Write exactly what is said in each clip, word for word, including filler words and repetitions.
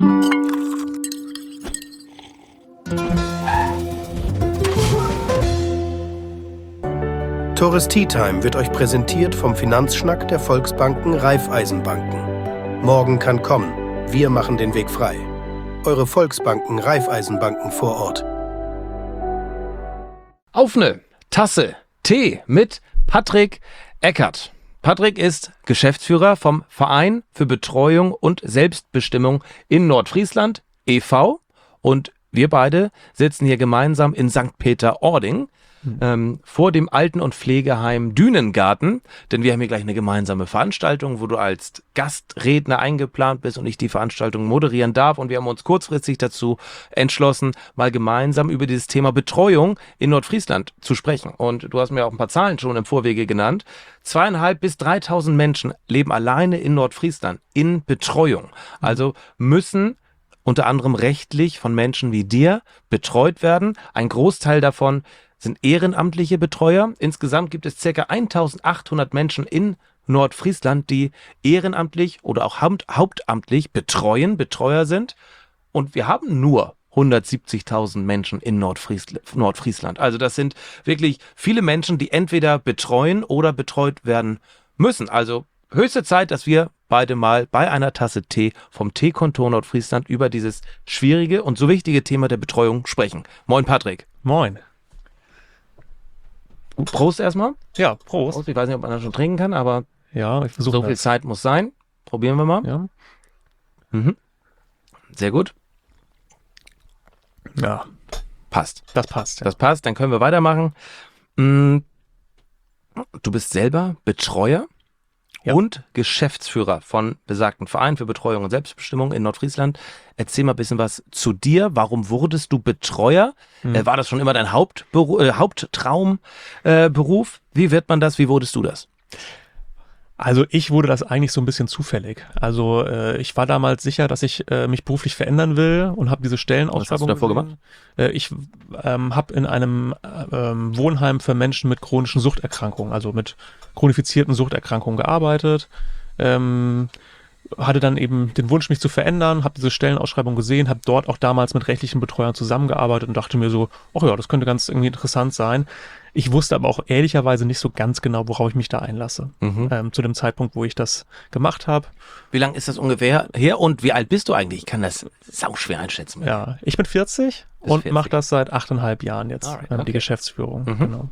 Tores Tea Time wird euch präsentiert vom Finanzschnack der Volksbanken Raiffeisenbanken. Morgen kann kommen. Wir machen den Weg frei. Eure Volksbanken Raiffeisenbanken vor Ort. Auf eine Tasse Tee mit Patrick Eckert. Patrick ist Geschäftsführer vom Verein für Betreuung und Selbstbestimmung in Nordfriesland e V und wir beide sitzen hier gemeinsam in Sankt Peter-Ording hm. ähm, vor dem Alten- und Pflegeheim Dünengarten, denn wir haben hier gleich eine gemeinsame Veranstaltung, wo du als Gastredner eingeplant bist und ich die Veranstaltung moderieren darf und wir haben uns kurzfristig dazu entschlossen, mal gemeinsam über dieses Thema Betreuung in Nordfriesland zu sprechen und du hast mir auch ein paar Zahlen schon im Vorwege genannt. Zweieinhalb bis dreitausend Menschen leben alleine in Nordfriesland in Betreuung, also müssen unter anderem rechtlich von Menschen wie dir betreut werden. Ein Großteil davon sind ehrenamtliche Betreuer. Insgesamt gibt es ca. eintausendachthundert Menschen in Nordfriesland, die ehrenamtlich oder auch hauptamtlich betreuen, Betreuer sind. Und wir haben nur hundertsiebzigtausend Menschen in Nordfries- Nordfriesland. Also das sind wirklich viele Menschen, die entweder betreuen oder betreut werden müssen. Also höchste Zeit, dass wir beide mal bei einer Tasse Tee vom Teekontor Nordfriesland über dieses schwierige und so wichtige Thema der Betreuung sprechen. Moin Patrick. Moin. Prost erstmal. Ja, Prost. Prost. Ich weiß nicht, ob man das schon trinken kann, aber ja, ich versuche so viel Zeit muss sein. Probieren wir mal. Ja. Mhm. Sehr gut. Ja. Passt. Das passt. Ja. Das passt, dann können wir weitermachen. Du bist selber Betreuer. Ja. Und Geschäftsführer von besagten Verein für Betreuung und Selbstbestimmung in Nordfriesland. Erzähl mal ein bisschen was zu dir. Warum wurdest du Betreuer? Hm. Äh, war das schon immer dein Hauptberu- äh, Haupttraumberuf? Äh, Wie wird man das? Wie wurdest du das? Also ich wurde das eigentlich so ein bisschen zufällig. Also äh, ich war damals sicher, dass ich äh, mich beruflich verändern will und habe diese Stellenausschreibung. Was hast du davor gemacht? Äh, ich ähm, habe in einem ähm, Wohnheim für Menschen mit chronischen Suchterkrankungen, also mit chronifizierten Suchterkrankungen gearbeitet. Ähm, hatte dann eben den Wunsch, mich zu verändern, habe diese Stellenausschreibung gesehen, habe dort auch damals mit rechtlichen Betreuern zusammengearbeitet und dachte mir so, ach ja, das könnte ganz irgendwie interessant sein. Ich wusste aber auch ehrlicherweise nicht so ganz genau, worauf ich mich da einlasse, mhm. ähm, zu dem Zeitpunkt, wo ich das gemacht habe. Wie lange ist das ungefähr her und wie alt bist du eigentlich? Ich kann das sauschwer einschätzen. Ja, ich bin vierzig und mache das seit achteinhalb Jahren jetzt, Alright, okay. die Geschäftsführung. Mhm. Genau.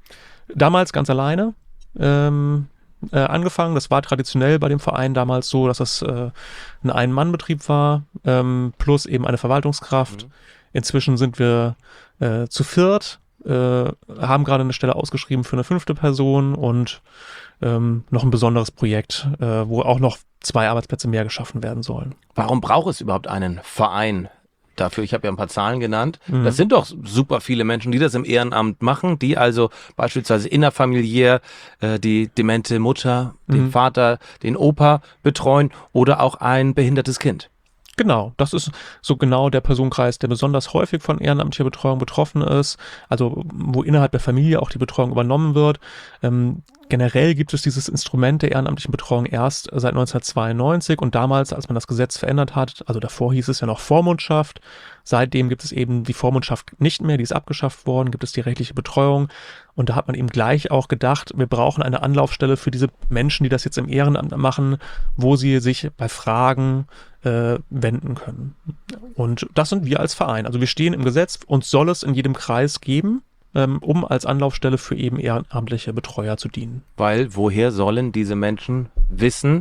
Damals ganz alleine ähm, äh, angefangen. Das war traditionell bei dem Verein damals so, dass das äh, ein Ein-Mann-Betrieb war, ähm, plus eben eine Verwaltungskraft. Mhm. Inzwischen sind wir äh, zu viert. Äh, haben gerade eine Stelle ausgeschrieben für eine fünfte Person und ähm, noch ein besonderes Projekt, äh, wo auch noch zwei Arbeitsplätze mehr geschaffen werden sollen. Warum braucht es überhaupt einen Verein dafür? Ich habe ja ein paar Zahlen genannt. Mhm. Das sind doch super viele Menschen, die das im Ehrenamt machen, die also beispielsweise innerfamiliär äh, die demente Mutter, mhm. den Vater, den Opa betreuen oder auch ein behindertes Kind. Genau, das ist so genau der Personenkreis, der besonders häufig von ehrenamtlicher Betreuung betroffen ist, also wo innerhalb der Familie auch die Betreuung übernommen wird. Ähm, generell gibt es dieses Instrument der ehrenamtlichen Betreuung erst seit neunzehnhundertzweiundneunzig und damals, als man das Gesetz verändert hat, also davor hieß es ja noch Vormundschaft, seitdem gibt es eben die Vormundschaft nicht mehr, die ist abgeschafft worden, gibt es die rechtliche Betreuung und da hat man eben gleich auch gedacht, wir brauchen eine Anlaufstelle für diese Menschen, die das jetzt im Ehrenamt machen, wo sie sich bei Fragen äh, wenden können. Und das sind wir als Verein. Also wir stehen im Gesetz, uns soll es in jedem Kreis geben, ähm, um als Anlaufstelle für eben ehrenamtliche Betreuer zu dienen. Weil woher sollen diese Menschen wissen,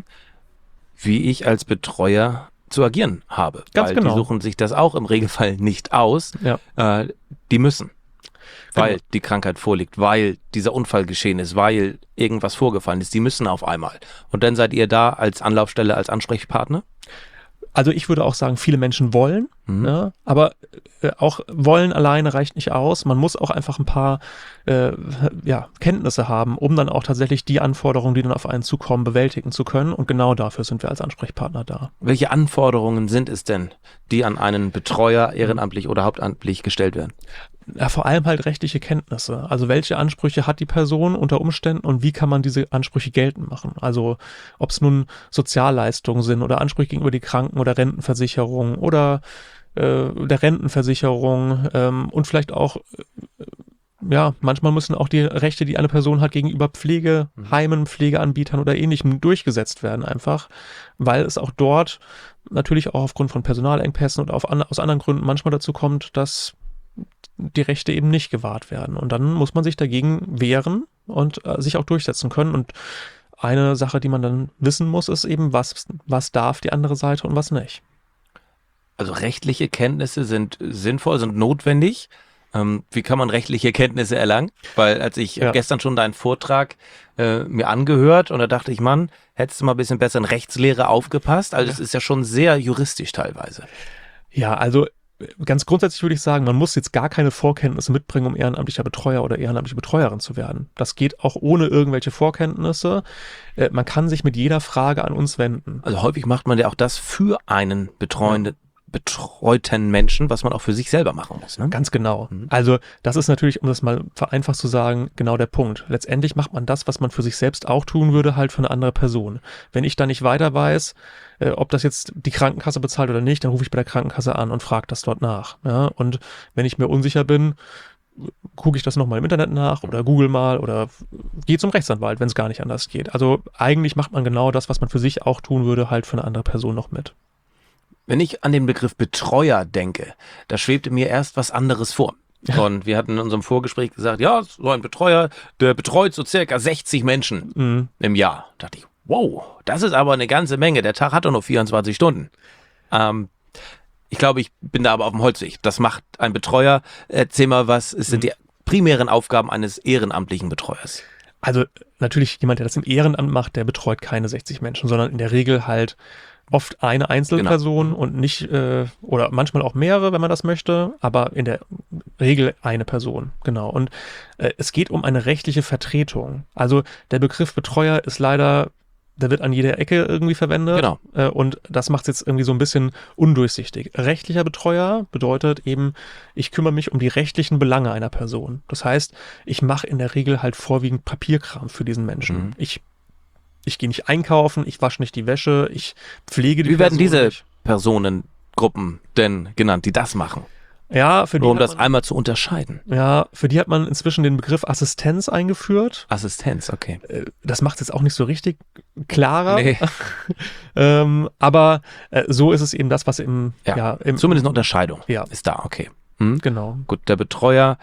wie ich als Betreuer zu agieren habe? Ganz Weil genau. Die suchen sich das auch im Regelfall nicht aus. Ja. Äh, die müssen. Weil Genau. die Krankheit vorliegt, weil dieser Unfall geschehen ist, weil irgendwas vorgefallen ist. Die müssen auf einmal. Und dann seid ihr da als Anlaufstelle, als Ansprechpartner? Also ich würde auch sagen, viele Menschen wollen Mhm. Ja, aber äh, auch Wollen alleine reicht nicht aus. Man muss auch einfach ein paar äh, ja, Kenntnisse haben, um dann auch tatsächlich die Anforderungen, die dann auf einen zukommen, bewältigen zu können. Und genau dafür sind wir als Ansprechpartner da. Welche Anforderungen sind es denn, die an einen Betreuer ehrenamtlich oder hauptamtlich gestellt werden? Ja, vor allem halt rechtliche Kenntnisse. Also welche Ansprüche hat die Person unter Umständen und wie kann man diese Ansprüche geltend machen? Also ob es nun Sozialleistungen sind oder Ansprüche gegenüber die Kranken- oder Rentenversicherung oder äh, der Rentenversicherung ähm, und vielleicht auch, äh, ja, manchmal müssen auch die Rechte, die eine Person hat, gegenüber Pflegeheimen, Pflegeanbietern oder Ähnlichem durchgesetzt werden einfach, weil es auch dort natürlich auch aufgrund von Personalengpässen oder auf an, aus anderen Gründen manchmal dazu kommt, dass die Rechte eben nicht gewahrt werden. Und dann muss man sich dagegen wehren und äh, sich auch durchsetzen können. Und eine Sache, die man dann wissen muss, ist eben, was, was darf die andere Seite und was nicht. Also rechtliche Kenntnisse sind sinnvoll, sind notwendig. Ähm, wie kann man rechtliche Kenntnisse erlangen? Weil als ich Ja. gestern schon deinen Vortrag äh, mir angehört und da dachte ich, Mann, hättest du mal ein bisschen besser in Rechtslehre aufgepasst. Also es ist ja schon sehr juristisch teilweise. Ja, also ganz grundsätzlich würde ich sagen, man muss jetzt gar keine Vorkenntnisse mitbringen, um ehrenamtlicher Betreuer oder ehrenamtliche Betreuerin zu werden. Das geht auch ohne irgendwelche Vorkenntnisse. Äh, man kann sich mit jeder Frage an uns wenden. Also häufig macht man ja auch das für einen betreuenden, betreuten Menschen, was man auch für sich selber machen muss. Ne? Ganz genau. Mhm. Also das ist natürlich, um das mal vereinfacht zu sagen, genau der Punkt. Letztendlich macht man das, was man für sich selbst auch tun würde, halt für eine andere Person. Wenn ich da nicht weiter weiß, äh, ob das jetzt die Krankenkasse bezahlt oder nicht, dann rufe ich bei der Krankenkasse an und frage das dort nach. Ja? Und wenn ich mir unsicher bin, gucke ich das nochmal im Internet nach oder google mal oder gehe zum Rechtsanwalt, wenn es gar nicht anders geht. Also eigentlich macht man genau das, was man für sich auch tun würde, halt für eine andere Person noch mit. Wenn ich an den Begriff Betreuer denke, da schwebte mir erst was anderes vor. Und wir hatten in unserem Vorgespräch gesagt, ja, so ein Betreuer, der betreut so circa sechzig Menschen Mhm. im Jahr. Da dachte ich, wow, das ist aber eine ganze Menge. Der Tag hat doch nur vierundzwanzig Stunden. Ähm, ich glaube, ich bin da aber auf dem Holzweg. Das macht ein Betreuer. Erzähl mal, was sind die primären Aufgaben eines ehrenamtlichen Betreuers? Also natürlich jemand, der das im Ehrenamt macht, der betreut keine sechzig Menschen, sondern in der Regel halt oft eine Einzelperson und nicht, äh, oder manchmal auch mehrere, wenn man das möchte, aber in der Regel eine Person, genau. Und äh, es geht um eine rechtliche Vertretung. Also der Begriff Betreuer ist leider, der wird an jeder Ecke irgendwie verwendet. Genau. Äh, und das macht es jetzt irgendwie so ein bisschen undurchsichtig. Rechtlicher Betreuer bedeutet eben, ich kümmere mich um die rechtlichen Belange einer Person. Das heißt, ich mache in der Regel halt vorwiegend Papierkram für diesen Menschen. Mhm. Ich Ich gehe nicht einkaufen, ich wasche nicht die Wäsche, ich pflege die Wie werden Person diese nicht. Personengruppen denn genannt, die das machen? Ja, für die Nur um hat das man, einmal zu unterscheiden. ja, für die hat man inzwischen den Begriff Assistenz eingeführt. Assistenz, okay. Äh, Das macht es jetzt auch nicht so richtig klarer. Nee. ähm, aber äh, so ist es eben das, was im, Ja, ja, im Zumindest eine Unterscheidung Ja. ist da, okay. Hm? genau. Gut, der Betreuer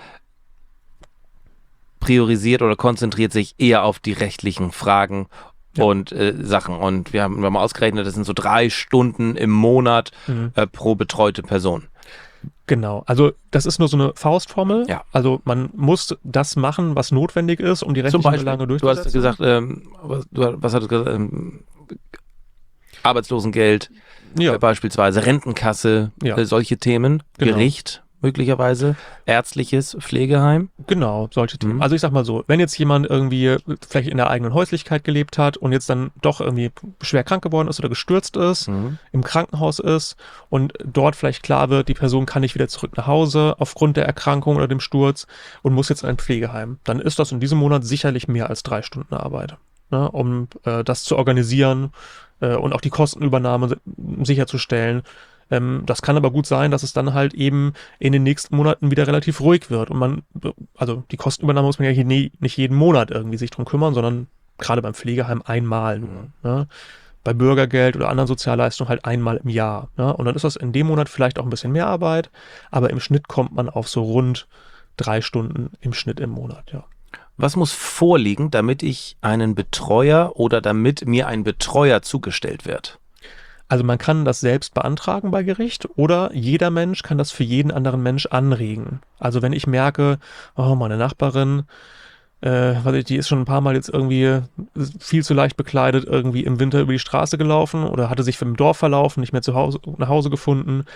priorisiert oder konzentriert sich eher auf die rechtlichen Fragen Ja. und äh, Sachen. Und wir haben, wir haben mal ausgerechnet, das sind so drei Stunden im Monat Mhm. äh, pro betreute Person. Genau, also das ist nur so eine Faustformel. Ja. Also man muss das machen, was notwendig ist, um die Zum rechtlichen Beispiel, Belange du durchzusetzen. hast gesagt, ähm, was, du, was hattest du gesagt, ähm, Arbeitslosengeld, ja, äh, beispielsweise Rentenkasse, Ja. äh, solche Themen, Genau. Gericht möglicherweise, ärztliches Pflegeheim. Genau, solche Themen. Mhm. Also ich sag mal so, wenn jetzt jemand irgendwie vielleicht in der eigenen Häuslichkeit gelebt hat und jetzt dann doch irgendwie schwer krank geworden ist oder gestürzt ist, Mhm. im Krankenhaus ist und dort vielleicht klar wird, die Person kann nicht wieder zurück nach Hause aufgrund der Erkrankung oder dem Sturz und muss jetzt in ein Pflegeheim, dann ist das in diesem Monat sicherlich mehr als drei Stunden Arbeit, ne, um äh, das zu organisieren äh, und auch die Kostenübernahme si- sicherzustellen. Ähm, das kann aber gut sein, dass es dann halt eben in den nächsten Monaten wieder relativ ruhig wird und man, also die Kostenübernahme muss man ja hier nie, nicht jeden Monat irgendwie sich drum kümmern, sondern gerade beim Pflegeheim einmal nur. Ne? Bei Bürgergeld oder anderen Sozialleistungen halt einmal im Jahr. Ne? Und dann ist das in dem Monat vielleicht auch ein bisschen mehr Arbeit, aber im Schnitt kommt man auf so rund drei Stunden im Schnitt im Monat, ja. Was muss vorliegen, damit ich einen Betreuer oder damit mir ein Betreuer zugestellt wird? Also man kann das selbst beantragen bei Gericht oder jeder Mensch kann das für jeden anderen Mensch anregen. Also wenn ich merke, oh, meine Nachbarin, äh, weiß ich, die ist schon ein paar Mal jetzt irgendwie viel zu leicht bekleidet, irgendwie im Winter über die Straße gelaufen oder hatte sich vom Dorf verlaufen, nicht mehr zu Hause, nach Hause gefunden,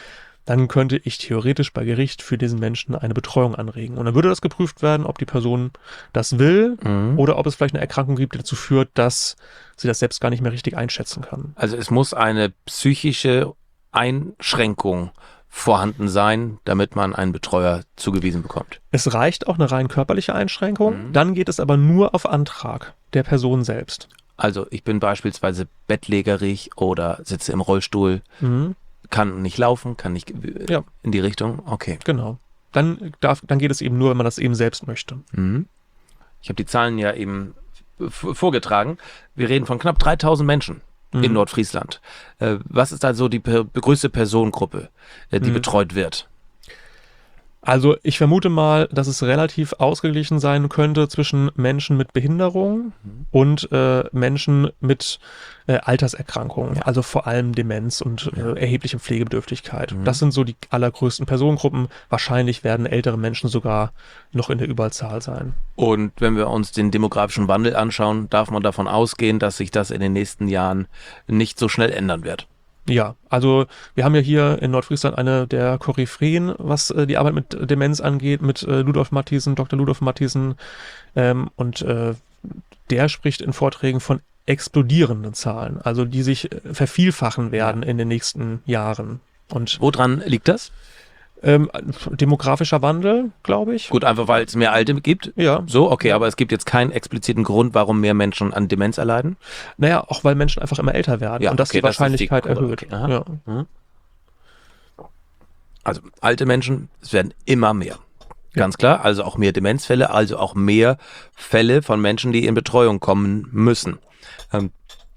dann könnte ich theoretisch bei Gericht für diesen Menschen eine Betreuung anregen. Und dann würde das geprüft werden, ob die Person das will Mhm. oder ob es vielleicht eine Erkrankung gibt, die dazu führt, dass sie das selbst gar nicht mehr richtig einschätzen kann. Also es muss eine psychische Einschränkung vorhanden sein, damit man einen Betreuer zugewiesen bekommt. Es reicht auch eine rein körperliche Einschränkung, Mhm. dann geht es aber nur auf Antrag der Person selbst. Also ich bin beispielsweise bettlägerig oder sitze im Rollstuhl, Mhm. kann nicht laufen, kann nicht äh, Ja. in die Richtung. Okay. Genau. Dann, darf, dann geht es eben nur, wenn man das eben selbst möchte. Mhm. Ich habe die Zahlen ja eben f- vorgetragen. Wir reden von knapp dreitausend Menschen Mhm. in Nordfriesland. Äh, was ist da so die per größte Personengruppe, äh, die Mhm. betreut wird? Also ich vermute mal, dass es relativ ausgeglichen sein könnte zwischen Menschen mit Behinderung Mhm. und äh, Menschen mit äh, Alterserkrankungen, Ja. also vor allem Demenz und Ja. äh, erhebliche Pflegebedürftigkeit. Mhm. Das sind so die allergrößten Personengruppen. Wahrscheinlich werden ältere Menschen sogar noch in der Überzahl sein. Und wenn wir uns den demografischen Wandel anschauen, darf man davon ausgehen, dass sich das in den nächsten Jahren nicht so schnell ändern wird. Ja, also wir haben ja hier in Nordfriesland eine der Koryphäen, was äh, die Arbeit mit Demenz angeht, mit äh, Ludolf Mathiesen, Doktor Ludolf Mathiesen. Ähm, und äh, der spricht in Vorträgen von explodierenden Zahlen, also die sich äh, vervielfachen werden in den nächsten Jahren. Und Woran liegt das? ähm, demografischer Wandel, glaube ich. Gut, einfach weil es mehr Alte gibt. Ja, So, okay, aber es gibt jetzt keinen expliziten Grund, warum mehr Menschen an Demenz erleiden. naja, auch weil Menschen einfach immer älter werden Ja, und das okay, die das ist die Wahrscheinlichkeit Kurve, erhöht. okay, aha. Ja. Also alte Menschen, es werden immer mehr. Ganz klar, also auch mehr Demenzfälle, also auch mehr Fälle von Menschen, die in Betreuung kommen müssen. Ähm,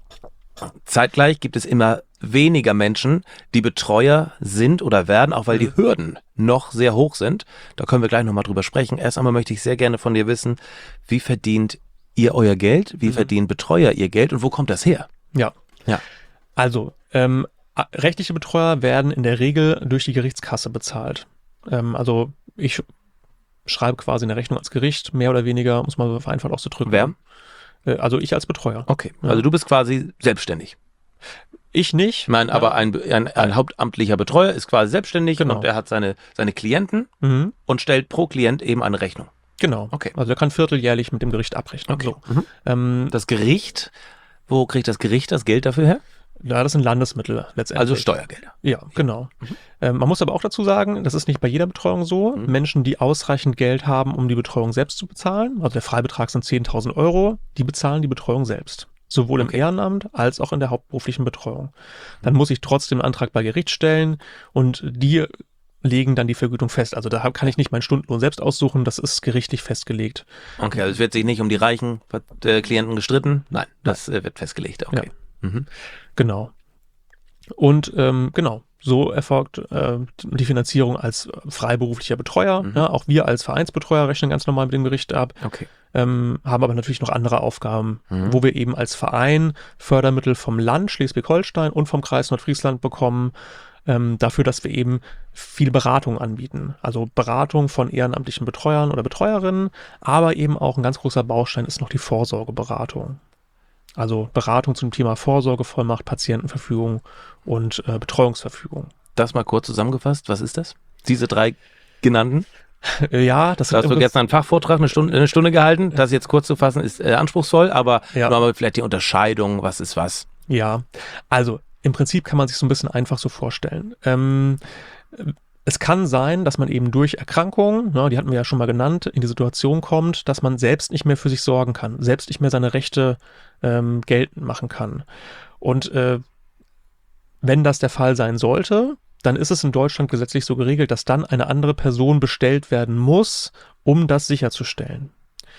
zeitgleich gibt es immer weniger Menschen, die Betreuer sind oder werden, auch weil die Hürden noch sehr hoch sind. Da können wir gleich nochmal drüber sprechen. Erst einmal möchte ich sehr gerne von dir wissen, wie verdient ihr euer Geld? Wie Mhm. verdienen Betreuer ihr Geld und wo kommt das her? Ja. Ja. Also, ähm, a- rechtliche Betreuer werden in der Regel durch die Gerichtskasse bezahlt. Ähm, also, ich schreibe quasi eine Rechnung ans Gericht, mehr oder weniger, muss man so vereinfacht auszudrücken. Wer? Äh, also, ich als Betreuer. Okay, Ja. also du bist quasi selbstständig. Ich nicht. Ich meine, Ja. aber ein, ein, ein hauptamtlicher Betreuer ist quasi selbstständig Genau. und er hat seine, seine Klienten Mhm, und stellt pro Klient eben eine Rechnung. genau. Okay. Also, er kann vierteljährlich mit dem Gericht abrechnen. So. Mhm. Ähm, Das Gericht, wo kriegt das Gericht das Geld dafür her? ja, das sind Landesmittel letztendlich. Also Steuergelder. Ja, genau. Ähm, man muss aber auch dazu sagen, das ist nicht bei jeder Betreuung so. Mhm. Menschen, die ausreichend Geld haben, um die Betreuung selbst zu bezahlen, also der Freibetrag sind zehntausend Euro, die bezahlen die Betreuung selbst. Sowohl im Okay. Ehrenamt als auch in der hauptberuflichen Betreuung. Dann muss ich trotzdem einen Antrag bei Gericht stellen und die legen dann die Vergütung fest. Also da hab- kann ich nicht meinen Stundenlohn selbst aussuchen, das ist gerichtlich festgelegt. Okay, also es wird sich nicht um die reichen äh, Klienten gestritten? Nein, das äh, wird festgelegt. Okay. Mhm. Genau. Und ähm, genau, so erfolgt äh, die Finanzierung als freiberuflicher Betreuer. Mhm. Ja, auch wir als Vereinsbetreuer rechnen ganz normal mit dem Gericht ab, Okay. ähm, haben aber natürlich noch andere Aufgaben, Mhm. wo wir eben als Verein Fördermittel vom Land Schleswig-Holstein und vom Kreis Nordfriesland bekommen, ähm, dafür, dass wir eben viel Beratung anbieten. Also Beratung von ehrenamtlichen Betreuern oder Betreuerinnen, aber eben auch ein ganz großer Baustein ist noch die Vorsorgeberatung. Also Beratung zum Thema Vorsorgevollmacht, Patientenverfügung und äh, Betreuungsverfügung. Das mal kurz zusammengefasst, was ist das? Diese drei genannten? Äh, ja, das Da hast im du Prinzip- gestern einen Fachvortrag, eine Stunde, eine Stunde gehalten. Das jetzt kurz zu fassen ist äh, anspruchsvoll, aber Ja. nur mal vielleicht die Unterscheidung, was ist was. Ja, also im Prinzip kann man sich so ein bisschen einfach so vorstellen. Ähm, es kann sein, dass man eben durch Erkrankungen, ne, die hatten wir ja schon mal genannt, in die Situation kommt, dass man selbst nicht mehr für sich sorgen kann, selbst nicht mehr seine Rechte ähm, geltend machen kann. Und äh, wenn das der Fall sein sollte, dann ist es in Deutschland gesetzlich so geregelt, dass dann eine andere Person bestellt werden muss, um das sicherzustellen.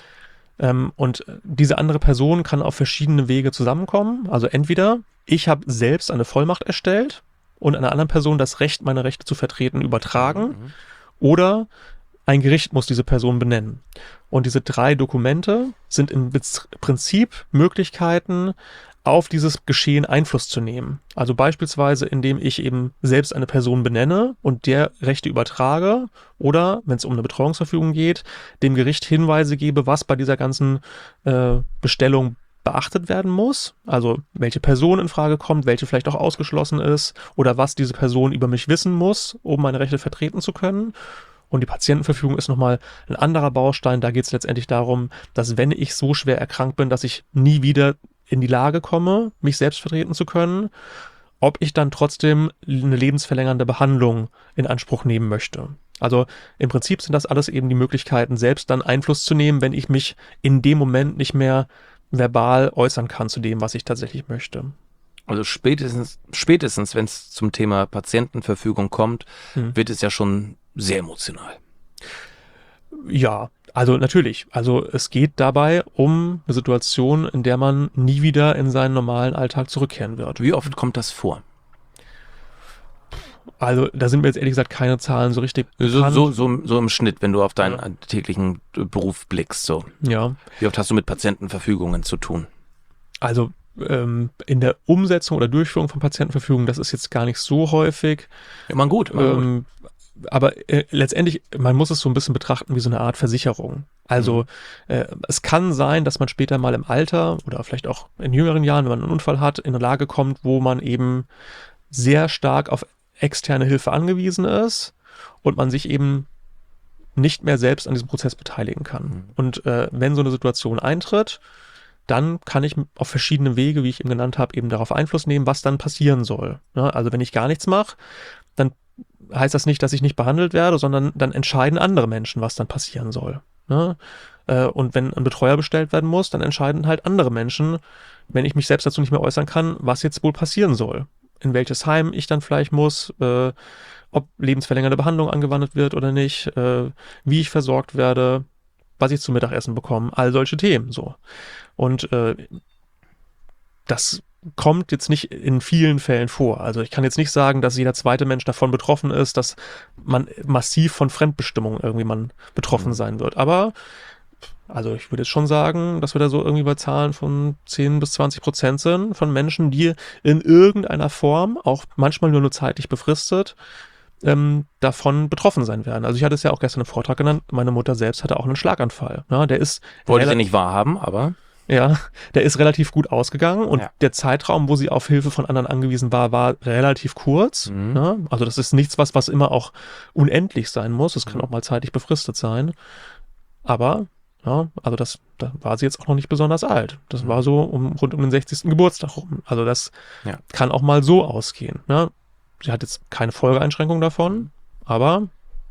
Ähm, und diese andere Person kann auf verschiedene Wege zusammenkommen. Also entweder ich habe selbst eine Vollmacht erstellt und einer anderen Person das Recht, meine Rechte zu vertreten, übertragen, Mhm. oder ein Gericht muss diese Person benennen. Und diese drei Dokumente sind im Bez- Prinzip Möglichkeiten, auf dieses Geschehen Einfluss zu nehmen. Also beispielsweise, indem ich eben selbst eine Person benenne und der Rechte übertrage oder, wenn es um eine Betreuungsverfügung geht, dem Gericht Hinweise gebe, was bei dieser ganzen äh, Bestellung beachtet werden muss, also welche Person in Frage kommt, welche vielleicht auch ausgeschlossen ist oder was diese Person über mich wissen muss, um meine Rechte vertreten zu können. Und die Patientenverfügung ist nochmal ein anderer Baustein. Da geht es letztendlich darum, dass wenn ich so schwer erkrankt bin, dass ich nie wieder in die Lage komme, mich selbst vertreten zu können, ob ich dann trotzdem eine lebensverlängernde Behandlung in Anspruch nehmen möchte. Also im Prinzip sind das alles eben die Möglichkeiten, selbst dann Einfluss zu nehmen, wenn ich mich in dem Moment nicht mehr verbal äußern kann zu dem, was ich tatsächlich möchte. Also spätestens, spätestens wenn es zum Thema Patientenverfügung kommt, hm. wird es ja schon sehr emotional. Ja, also natürlich. Also es geht dabei um eine Situation, in der man nie wieder in seinen normalen Alltag zurückkehren wird. Wie oft kommt das vor? Also da sind mir jetzt ehrlich gesagt keine Zahlen so richtig so, so, so, so im Schnitt, wenn du auf deinen ja. täglichen Beruf blickst. So. Ja. Wie oft hast du mit Patientenverfügungen zu tun? Also ähm, in der Umsetzung oder Durchführung von Patientenverfügungen, das ist jetzt gar nicht so häufig. Immer gut. Immer ähm, gut. Aber äh, letztendlich, man muss es so ein bisschen betrachten wie so eine Art Versicherung. Also mhm. äh, es kann sein, dass man später mal im Alter oder vielleicht auch in jüngeren Jahren, wenn man einen Unfall hat, in eine Lage kommt, wo man eben sehr stark auf externe Hilfe angewiesen ist und man sich eben nicht mehr selbst an diesem Prozess beteiligen kann. Mhm. Und äh, wenn so eine Situation eintritt, dann kann ich auf verschiedene Wege, wie ich eben genannt habe, eben darauf Einfluss nehmen, was dann passieren soll. Ja, also wenn ich gar nichts mache, dann heißt das nicht, dass ich nicht behandelt werde, sondern dann entscheiden andere Menschen, was dann passieren soll. Ja? Äh, und wenn ein Betreuer bestellt werden muss, dann entscheiden halt andere Menschen, wenn ich mich selbst dazu nicht mehr äußern kann, was jetzt wohl passieren soll. In welches Heim ich dann vielleicht muss, äh, ob lebensverlängernde Behandlung angewandt wird oder nicht, äh, wie ich versorgt werde, was ich zum Mittagessen bekomme, all solche Themen so. Und äh, das kommt jetzt nicht in vielen Fällen vor. Also ich kann jetzt nicht sagen, dass jeder zweite Mensch davon betroffen ist, dass man massiv von Fremdbestimmung irgendwie man betroffen mhm. sein wird. Aber also ich würde jetzt schon sagen, dass wir da so irgendwie bei Zahlen von zehn bis zwanzig Prozent sind von Menschen, die in irgendeiner Form, auch manchmal nur nur zeitlich befristet, ähm, davon betroffen sein werden. Also ich hatte es ja auch gestern im Vortrag genannt, meine Mutter selbst hatte auch einen Schlaganfall. Ja, der ist Wollte sie nicht wahrhaben, aber... Ja, der ist relativ gut ausgegangen und ja. der Zeitraum, wo sie auf Hilfe von anderen angewiesen war, war relativ kurz. Mhm. Ja, also das ist nichts, was, was immer auch unendlich sein muss. Es kann auch mal zeitlich befristet sein. Aber, ja, also das, da war sie jetzt auch noch nicht besonders alt. Das mhm. war so um, rund um den sechzigsten Geburtstag rum. Also das ja. kann auch mal so ausgehen. Ja. Sie hat jetzt keine Folgeeinschränkung davon, aber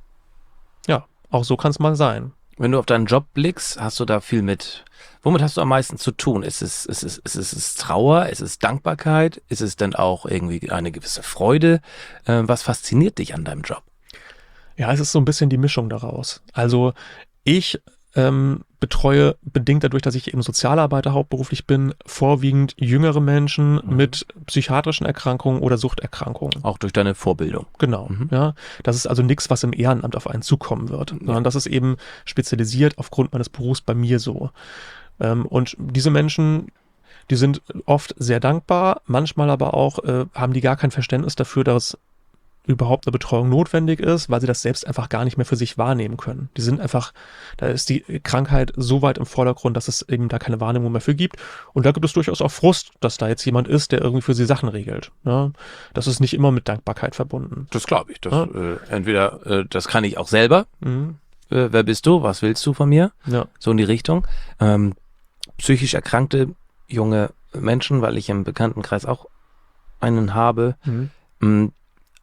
ja, auch so kann es mal sein. Wenn du auf deinen Job blickst, hast du da viel mit, womit hast du am meisten zu tun? Ist es, ist es, ist es, ist es Trauer? Ist es Dankbarkeit? Ist es denn auch irgendwie eine gewisse Freude? Äh, was fasziniert dich an deinem Job? Ja, es ist so ein bisschen die Mischung daraus. Also ich ähm, betreue bedingt dadurch, dass ich eben Sozialarbeiter hauptberuflich bin, vorwiegend jüngere Menschen mhm. mit psychiatrischen Erkrankungen oder Suchterkrankungen. Auch durch deine Vorbildung. Genau, mhm. ja. Das ist also nichts, was im Ehrenamt auf einen zukommen wird, sondern ja. das ist eben spezialisiert aufgrund meines Berufs bei mir so. Ähm, und diese Menschen, die sind oft sehr dankbar, manchmal aber auch äh, haben die gar kein Verständnis dafür, dass überhaupt eine Betreuung notwendig ist, weil sie das selbst einfach gar nicht mehr für sich wahrnehmen können. Die sind einfach, da ist die Krankheit so weit im Vordergrund, dass es eben da keine Wahrnehmung mehr für gibt. Und da gibt es durchaus auch Frust, dass da jetzt jemand ist, der irgendwie für sie Sachen regelt. Ja, das ist nicht immer mit Dankbarkeit verbunden. Das glaube ich. Das, ja. äh, entweder, äh, das kann ich auch selber. Mhm. Äh, wer bist du? Was willst du von mir? Ja. So in die Richtung. Ähm, psychisch erkrankte junge Menschen, weil ich im Bekanntenkreis auch einen habe. Mhm. Mh,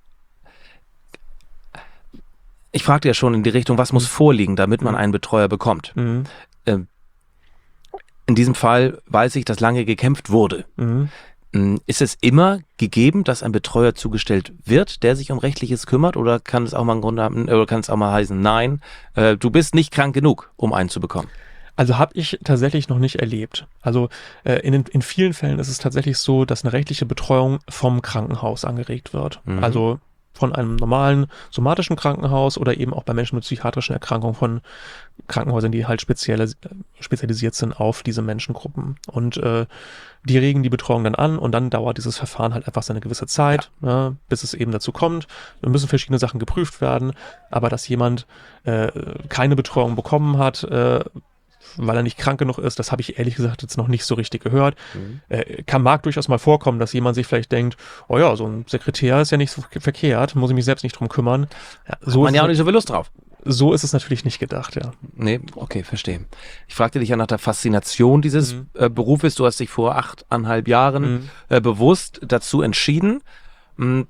Ich fragte ja schon in die Richtung, was muss vorliegen, damit man einen Betreuer bekommt. Mhm. Ähm, in diesem Fall weiß ich, dass lange gekämpft wurde. Mhm. Ist es immer gegeben, dass ein Betreuer zugestellt wird, der sich um Rechtliches kümmert, oder kann es auch mal im Grunde haben, oder kann es auch mal heißen, nein, äh, du bist nicht krank genug, um einen zu bekommen? Also habe ich tatsächlich noch nicht erlebt. Also äh, in, in vielen Fällen ist es tatsächlich so, dass eine rechtliche Betreuung vom Krankenhaus angeregt wird. Mhm. Also von einem normalen somatischen Krankenhaus oder eben auch bei Menschen mit psychiatrischen Erkrankungen von Krankenhäusern, die halt spezielle, spezialisiert sind auf diese Menschengruppen. Und äh, die regen die Betreuung dann an und dann dauert dieses Verfahren halt einfach seine gewisse Zeit, ja. ne, bis es eben dazu kommt. Da müssen verschiedene Sachen geprüft werden, aber dass jemand äh, keine Betreuung bekommen hat, äh, weil er nicht krank genug ist. Das habe ich ehrlich gesagt jetzt noch nicht so richtig gehört. Mhm. Äh, kann, mag durchaus mal vorkommen, dass jemand sich vielleicht denkt, oh ja, so ein Sekretär ist ja nicht so verkehrt, muss ich mich selbst nicht drum kümmern. Ja, so Hat man ja auch nicht so viel Lust drauf. So ist es natürlich nicht gedacht, ja. Nee, okay, verstehe. Ich fragte dich ja nach der Faszination dieses mhm. äh, Berufes. Du hast dich vor achteinhalb Jahren mhm. äh, bewusst dazu entschieden. Mhm.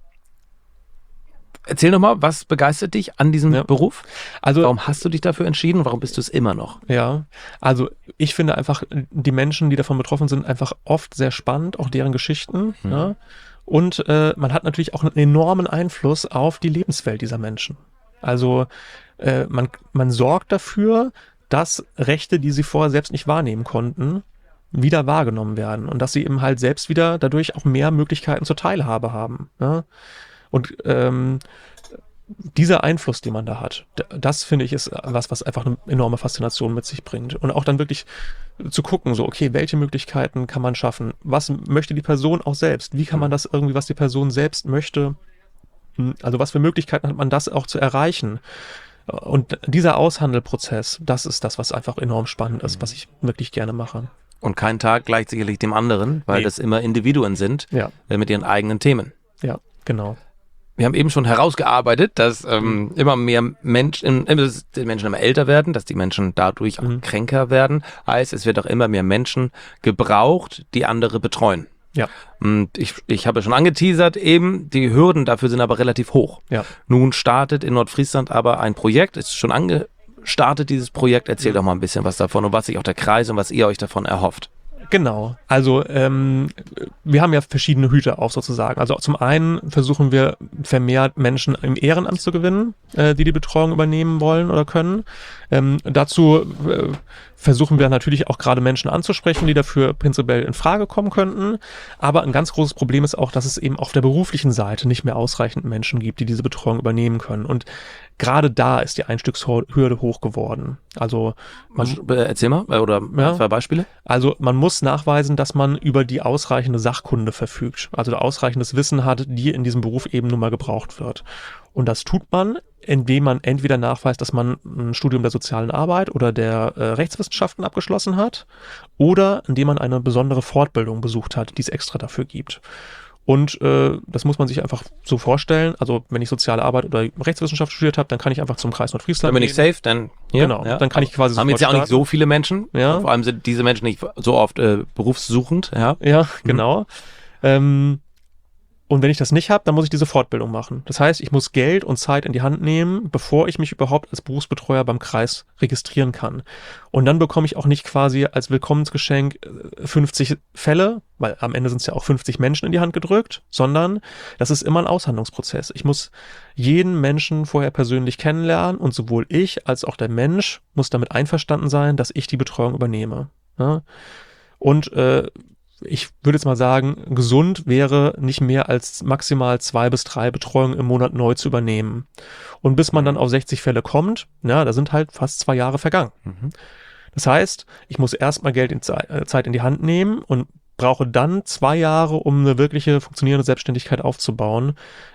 Erzähl doch mal, was begeistert dich an diesem ja. Beruf? Also, warum hast du dich dafür entschieden und warum bist du es immer noch? Ja, also ich finde einfach die Menschen, die davon betroffen sind, einfach oft sehr spannend, auch deren Geschichten. Mhm. Ja. Und äh, man hat natürlich auch einen enormen Einfluss auf die Lebenswelt dieser Menschen. Also äh, man, man sorgt dafür, dass Rechte, die sie vorher selbst nicht wahrnehmen konnten, wieder wahrgenommen werden und dass sie eben halt selbst wieder dadurch auch mehr Möglichkeiten zur Teilhabe haben. Ja. Und ähm, dieser Einfluss, den man da hat, das finde ich ist was, was einfach eine enorme Faszination mit sich bringt. Und auch dann wirklich zu gucken, so, okay, welche Möglichkeiten kann man schaffen? Was möchte die Person auch selbst? Wie kann man das irgendwie, was die Person selbst möchte? Also was für Möglichkeiten hat man, das auch zu erreichen? Und dieser Aushandelprozess, das ist das, was einfach enorm spannend ist, was ich wirklich gerne mache. Und kein Tag gleicht sicherlich dem anderen, weil nee. das immer Individuen sind ja. mit ihren eigenen Themen. Ja, genau. Wir haben eben schon herausgearbeitet, dass ähm, mhm. immer mehr Menschen, dass die Menschen immer älter werden, dass die Menschen dadurch auch mhm. kränker werden. Heißt, es wird auch immer mehr Menschen gebraucht, die andere betreuen. Ja. Und ich, ich habe schon angeteasert eben, die Hürden dafür sind aber relativ hoch. Ja. Nun startet in Nordfriesland aber ein Projekt, ist schon angestartet dieses Projekt. Erzähl mhm. doch mal ein bisschen was davon und was sich auch der Kreis und was ihr euch davon erhofft. Genau, also ähm, wir haben ja verschiedene Hüte auf sozusagen. Also zum einen versuchen wir vermehrt Menschen im Ehrenamt zu gewinnen, äh, die die Betreuung übernehmen wollen oder können. Ähm, dazu äh, versuchen wir natürlich auch gerade Menschen anzusprechen, die dafür prinzipiell in Frage kommen könnten. Aber ein ganz großes Problem ist auch, dass es eben auf der beruflichen Seite nicht mehr ausreichend Menschen gibt, die diese Betreuung übernehmen können. Und gerade da ist die Einstiegshürde hoch geworden. Also man, erzähl mal, oder ja, zwei Beispiele. Also man muss nachweisen, dass man über die ausreichende Sachkunde verfügt, also ausreichendes Wissen hat, die in diesem Beruf eben nun mal gebraucht wird. Und das tut man, indem man entweder nachweist, dass man ein Studium der sozialen Arbeit oder der äh, Rechtswissenschaften abgeschlossen hat, oder indem man eine besondere Fortbildung besucht hat, die es extra dafür gibt. Und äh, das muss man sich einfach so vorstellen. Also wenn ich soziale Arbeit oder Rechtswissenschaft studiert habe, dann kann ich einfach zum Kreis Nordfriesland gehen. Dann bin ich safe, dann hier. Genau, ja. Dann kann ich quasi haben jetzt ja auch nicht so viele Menschen. Ja. Vor allem sind diese Menschen nicht so oft äh, berufssuchend. Ja, ja genau. Mhm. Ähm, Und wenn ich das nicht habe, dann muss ich diese Fortbildung machen. Das heißt, ich muss Geld und Zeit in die Hand nehmen, bevor ich mich überhaupt als Berufsbetreuer beim Kreis registrieren kann. Und dann bekomme ich auch nicht quasi als Willkommensgeschenk fünfzig Fälle, weil am Ende sind es ja auch fünfzig Menschen in die Hand gedrückt, sondern das ist immer ein Aushandlungsprozess. Ich muss jeden Menschen vorher persönlich kennenlernen und sowohl ich als auch der Mensch muss damit einverstanden sein, dass ich die Betreuung übernehme. Ja? Und äh, ich würde jetzt mal sagen, gesund wäre nicht mehr als maximal zwei bis drei Betreuungen im Monat neu zu übernehmen. Und bis man dann auf sechzig Fälle kommt, ja, da sind halt fast zwei Jahre vergangen. Mhm. Das heißt, ich muss erstmal Geld in Zeit in die Hand nehmen und brauche dann zwei Jahre, um eine wirkliche funktionierende Selbstständigkeit aufzubauen.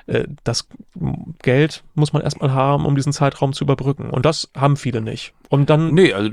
Das Geld muss man erstmal haben, um diesen Zeitraum zu überbrücken. Und das haben viele nicht. Und dann. Nee, also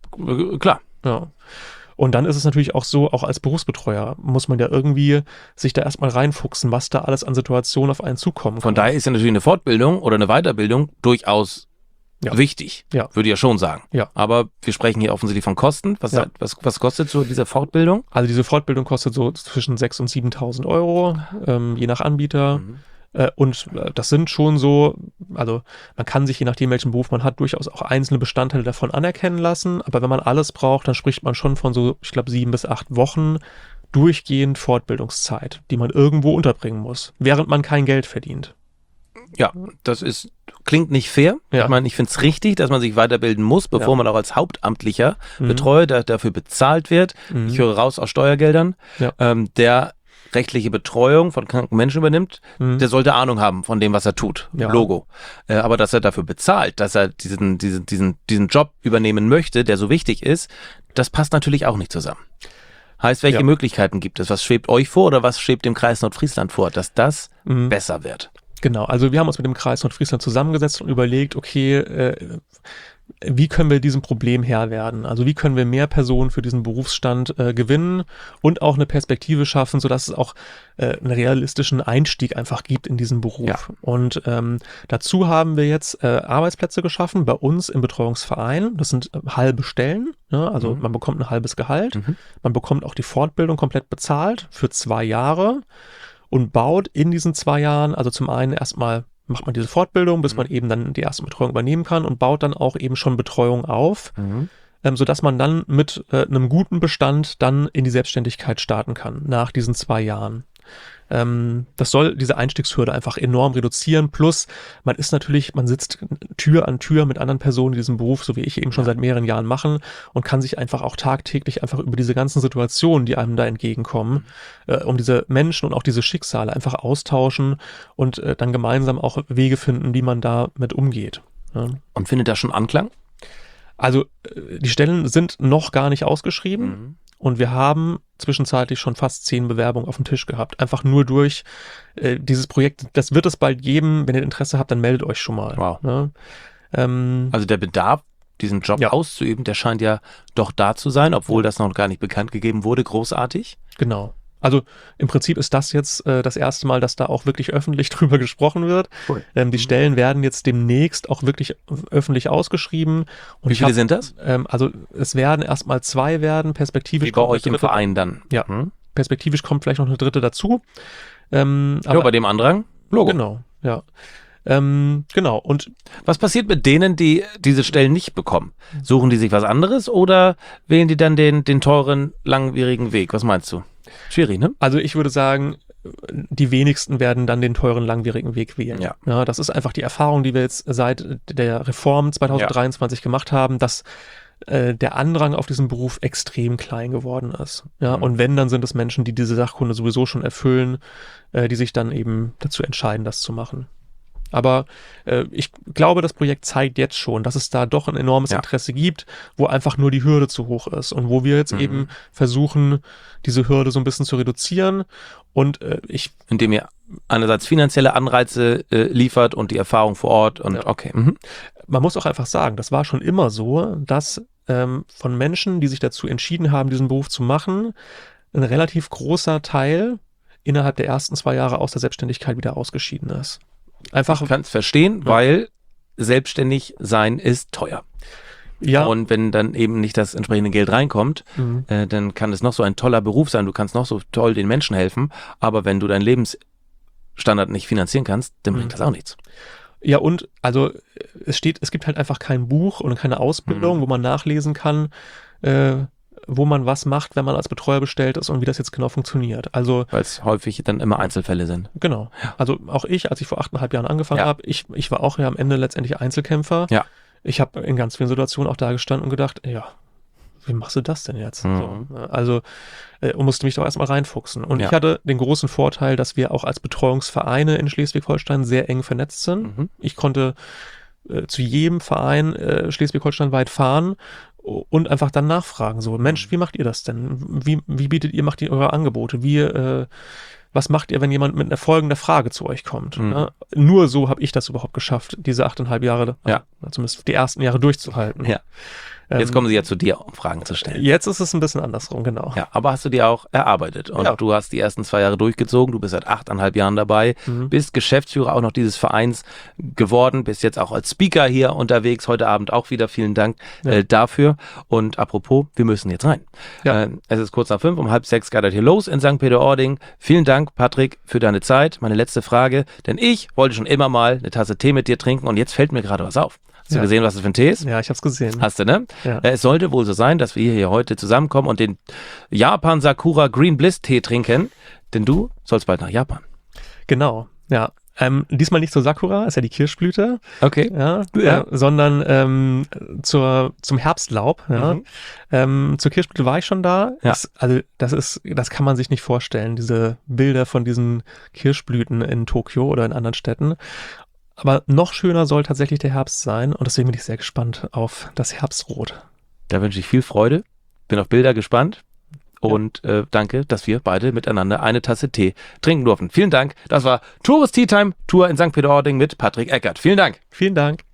klar. Ja. Und dann ist es natürlich auch so, auch als Berufsbetreuer muss man ja irgendwie sich da erstmal reinfuchsen, was da alles an Situationen auf einen zukommen kann. Von daher ist ja natürlich eine Fortbildung oder eine Weiterbildung durchaus ja. wichtig, ja. würde ich ja schon sagen. Ja. Aber wir sprechen hier offensichtlich von Kosten. Was, ja. was, was kostet so diese Fortbildung? Also diese Fortbildung kostet so zwischen sechstausend und siebentausend Euro, ähm, je nach Anbieter. Mhm. Und das sind schon so, also man kann sich je nachdem, welchen Beruf man hat, durchaus auch einzelne Bestandteile davon anerkennen lassen. Aber wenn man alles braucht, dann spricht man schon von so, ich glaube, sieben bis acht Wochen durchgehend Fortbildungszeit, die man irgendwo unterbringen muss, während man kein Geld verdient. Ja, das ist klingt nicht fair. Ja. Ich meine, ich finde es richtig, dass man sich weiterbilden muss, bevor ja. man auch als Hauptamtlicher mhm. Betreuer, der dafür bezahlt wird. Mhm. Ich höre raus aus Steuergeldern, ja. ähm, der rechtliche Betreuung von kranken Menschen übernimmt, mhm. der sollte Ahnung haben von dem, was er tut. Ja. Logo. Äh, aber dass er dafür bezahlt, dass er diesen, diesen, diesen, diesen Job übernehmen möchte, der so wichtig ist, das passt natürlich auch nicht zusammen. Heißt, welche ja. Möglichkeiten gibt es? Was schwebt euch vor oder was schwebt dem Kreis Nordfriesland vor, dass das mhm. besser wird? Genau, also wir haben uns mit dem Kreis Nordfriesland zusammengesetzt und überlegt, okay, äh, wie können wir diesem Problem Herr werden? Also wie können wir mehr Personen für diesen Berufsstand äh, gewinnen und auch eine Perspektive schaffen, sodass es auch äh, einen realistischen Einstieg einfach gibt in diesen Beruf. Ja. Und ähm, dazu haben wir jetzt äh, Arbeitsplätze geschaffen bei uns im Betreuungsverein. Das sind äh, halbe Stellen, ne? Also Mhm. man bekommt ein halbes Gehalt, Mhm. man bekommt auch die Fortbildung komplett bezahlt für zwei Jahre und baut in diesen zwei Jahren, also zum einen erstmal macht man diese Fortbildung, bis man eben dann die erste Betreuung übernehmen kann und baut dann auch eben schon Betreuung auf, Mhm. ähm, sodass man dann mit äh, einem guten Bestand dann in die Selbstständigkeit starten kann, nach diesen zwei Jahren. Ähm, das soll diese Einstiegshürde einfach enorm reduzieren. Plus, man ist natürlich, man sitzt Tür an Tür mit anderen Personen, die diesen Beruf, so wie ich eben schon seit mehreren Jahren machen und kann sich einfach auch tagtäglich einfach über diese ganzen Situationen, die einem da entgegenkommen, äh, um diese Menschen und auch diese Schicksale einfach austauschen und äh, dann gemeinsam auch Wege finden, wie man damit umgeht. Ja. Und findet das schon Anklang? Also, äh, die Stellen sind noch gar nicht ausgeschrieben. Mhm. Und wir haben zwischenzeitlich schon fast zehn Bewerbungen auf dem Tisch gehabt. Einfach nur durch äh, dieses Projekt. Das wird es bald geben. Wenn ihr Interesse habt, dann meldet euch schon mal. Wow. Ne? Ähm, Also der Bedarf, diesen Job Ja. auszuüben, der scheint ja doch da zu sein, obwohl das noch gar nicht bekannt gegeben wurde. Großartig. genau. Also im Prinzip ist das jetzt äh, das erste Mal, dass da auch wirklich öffentlich drüber gesprochen wird. Cool. Ähm, die Mhm. Stellen werden jetzt demnächst auch wirklich öffentlich ausgeschrieben. Und Wie ich viele hab, sind das? ähm, also es werden erstmal zwei werden, perspektivisch Wie bei kommt euch eine im dritte- Verein dann? Ja. Hm? Perspektivisch kommt vielleicht noch eine dritte dazu. Ähm, Ja, bei dem Andrang? Logo. Genau, ja. Ähm, genau, und Was passiert mit denen, die diese Stellen nicht bekommen? Suchen die sich was anderes oder wählen die dann den, den teuren, langwierigen Weg? Was meinst du? Schwierig, ne? also ich würde sagen, die wenigsten werden dann den teuren, langwierigen Weg wählen. Ja. Ja, das ist einfach die Erfahrung, die wir jetzt seit der Reform zwanzig dreiundzwanzig gemacht haben, dass äh, der Andrang auf diesen Beruf extrem klein geworden ist. Ja, Mhm. und wenn, dann sind es Menschen, die diese Sachkunde sowieso schon erfüllen, äh, die sich dann eben dazu entscheiden, das zu machen. Aber äh, ich glaube, das Projekt zeigt jetzt schon, dass es da doch ein enormes Ja. Interesse gibt, wo einfach nur die Hürde zu hoch ist und wo wir jetzt Mhm. eben versuchen, diese Hürde so ein bisschen zu reduzieren. Und äh, ich, Indem ihr einerseits finanzielle Anreize äh, liefert und die Erfahrung vor Ort und Ja. okay. Mhm. man muss auch einfach sagen, das war schon immer so, dass ähm, von Menschen, die sich dazu entschieden haben, diesen Beruf zu machen, ein relativ großer Teil innerhalb der ersten zwei Jahre aus der Selbstständigkeit wieder ausgeschieden ist. Einfach, Ich kann es verstehen, Ja. weil selbstständig sein ist teuer. ja, Und wenn dann eben nicht das entsprechende Geld reinkommt, mhm. äh, dann kann es noch so ein toller Beruf sein. Du kannst noch so toll den Menschen helfen, aber wenn du deinen Lebensstandard nicht finanzieren kannst, dann bringt Mhm. das auch nichts. Ja, und also es steht, es gibt halt einfach kein Buch und keine Ausbildung, Mhm. wo man nachlesen kann, äh, wo man was macht, wenn man als Betreuer bestellt ist und wie das jetzt genau funktioniert. Also Weil es häufig dann immer Einzelfälle sind. genau. Also auch ich, als ich vor achteinhalb Jahren angefangen Ja. habe, ich, ich war auch ja am Ende letztendlich Einzelkämpfer. Ja. Ich habe in ganz vielen Situationen auch da gestanden und gedacht, ja, wie machst du das denn jetzt? Mhm. So, also äh, und musste mich doch erstmal reinfuchsen. Und Ja. ich hatte den großen Vorteil, dass wir auch als Betreuungsvereine in Schleswig-Holstein sehr eng vernetzt sind. Mhm. Ich konnte äh, zu jedem Verein äh, Schleswig-Holstein weit fahren und einfach dann nachfragen. So, Mensch, wie macht ihr das denn? Wie, wie bietet ihr, macht ihr eure Angebote? Wie, äh, was macht ihr, wenn jemand mit einer folgenden Frage zu euch kommt? Mhm. Ja, nur so habe ich das überhaupt geschafft, diese achteinhalb Jahre, Ja. also zumindest die ersten Jahre durchzuhalten. Ja. Jetzt Ähm, kommen sie ja zu dir, um Fragen zu stellen. Jetzt ist es ein bisschen andersrum, genau. Ja, aber hast du dir auch erarbeitet und Ja. du hast die ersten zwei Jahre durchgezogen, du bist seit achteinhalb Jahren dabei, Mhm. bist Geschäftsführer auch noch dieses Vereins geworden, bist jetzt auch als Speaker hier unterwegs, heute Abend auch wieder, vielen Dank Ja. äh, dafür und apropos, wir müssen jetzt rein. Ja. Äh, es ist kurz nach fünf, um halb sechs geht das hier los in Sankt Peter-Ording. Vielen Dank, Patrick, für deine Zeit. Meine letzte Frage, denn ich wollte schon immer mal eine Tasse Tee mit dir trinken und jetzt fällt mir gerade was auf. Hast du Ja. gesehen, was das für ein Tee ist? Ja, ich habe es gesehen. Hast du, ne? Ja. Äh, Es sollte wohl so sein, dass wir hier heute zusammenkommen und den Japan Sakura Green Bliss Tee trinken, denn du sollst bald nach Japan. Genau, ja. Ähm, diesmal nicht zur Sakura, ist ja die Kirschblüte, Okay. ja, Ja. Äh, sondern ähm, zur, zum Herbstlaub. Ja. Mhm. Ähm, zur Kirschblüte war ich schon da. Ja. Das, also das ist, das kann man sich nicht vorstellen, diese Bilder von diesen Kirschblüten in Tokio oder in anderen Städten. Aber noch schöner soll tatsächlich der Herbst sein und deswegen bin ich sehr gespannt auf das Herbstrot. Da wünsche ich viel Freude, bin auf Bilder gespannt Und äh, danke, dass wir beide miteinander eine Tasse Tee trinken durften. Vielen Dank. Das war Tourist Tea Time Tour in Sankt Peter-Ording mit Patrick Eckert. Vielen Dank. Vielen Dank.